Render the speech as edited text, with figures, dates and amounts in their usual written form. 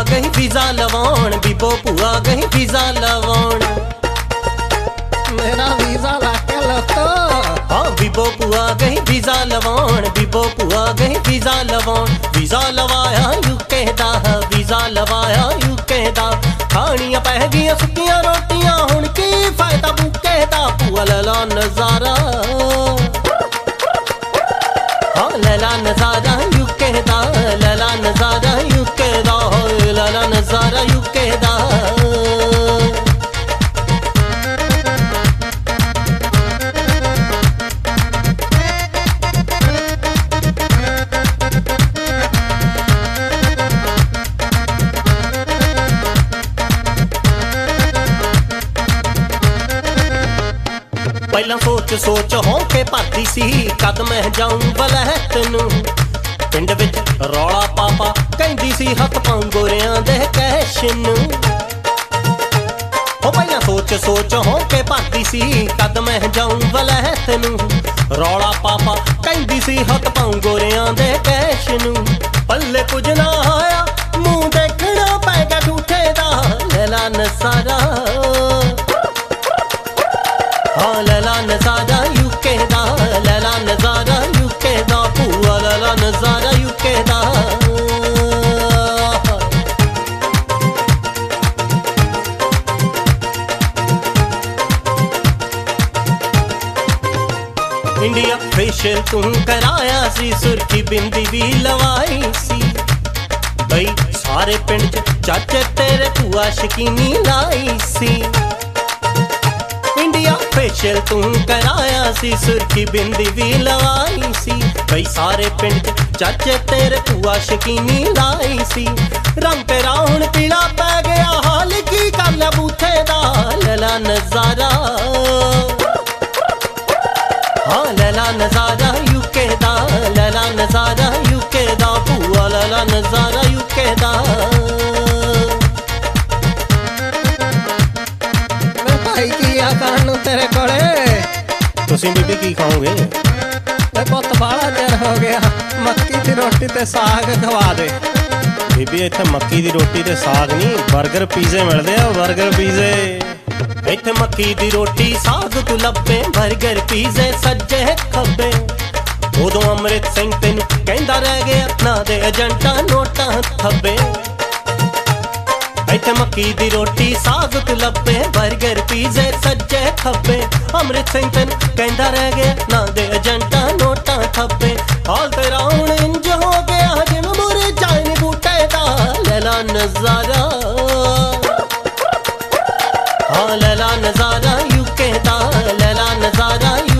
गई वीजा लवाउण, बीबो भूआ गई वीजा लवाउण। मेरा वीजा लाके लो तो। हाँ बीबो भूआ गई वीजा लवाउण, बीबो भूआ गई वीजा लवाउण। वीजा लवाया यूके दा, वीजा लवाया यूके दा। खानियां पै गईयां सुक्कियां रोटियां, हुण की फायदा बुके दा। भूआ लैला नजारा, हाँ लैला नजारा यूके दा, लैला नजारा यूके दा, लैला नजारा यूके दा। पहला सोच सोच होके भरदी सी, कद मैं जाऊं वलैत नूं। पिंड विच रौला पापा कहंदी सी, हथ पाऊं गोरियां दे कैश नूं। हो पहला सोच सोच होके भरदी सी, कद मैं जाऊं वलैत नूं। रौला पापा कहंदी सी, हथ पाऊं गोरियां दे कैश नूं। पल्ले कुछ ना आया, मूंह देखना पै गया झूठे दा। लैला नजारा, हाँ लैला नजारा यूके दा, लैला नजारा यूके दा। भूआ लैला नजारा यूके दा। इंडिया फेशियल तू कराया सी, सुर्खी बिंदी भी लवाई सी। बई सारे पिंड च चाचे तेरे भूआ शकीनी लाई सी। इंडिया फेशियल तू कराया सी, सुर्खी बिंदी भी लवाई सी। बई सारे पिंड च चाचे तेरे भूआ शकीनी लाई सी। रंग तेरा हुण पीला पै गया, हाल की कर लै बूथे दा। लैला नजारा, हाँ लैला नजारा यूके दा, लैला नजारा यूके दा। भूआ लैला नजारा यूके दा। भाई की आकान नूं तेरे कोले। तुसीं बीबी की खाओगे? पुत बाला चिर हो गया, मक्की दी रोटी ते साग खवा दे। बीबी इत्थे मक्की दी रोटी ते साग नहीं, बर्गर पीजे मिलदे आ, बर्गर पीजे। इत्थे मक्की दी रोटी साग तू लब्बे, बर्गर पीजे सज्जे खब्बे। उदों अमृत सिंह तैनूं कहंदा रह गया, ना दे एजेंटा नोटां थब्बे। इत्थे मक्की दी रोटी साग तू लब्बे, बर्गर पीजे सज्जे खब्बे। अमृत सिंह तैनूं कहंदा रह गया, ना दे एजेंटा नोटां थब्बे। हाल तेरा हुण इंज हो गया, जिवें मुरझाए नी बूटे दा। लैला नजारा, हाँ लैला नजारा यूके दा, लैला नजारा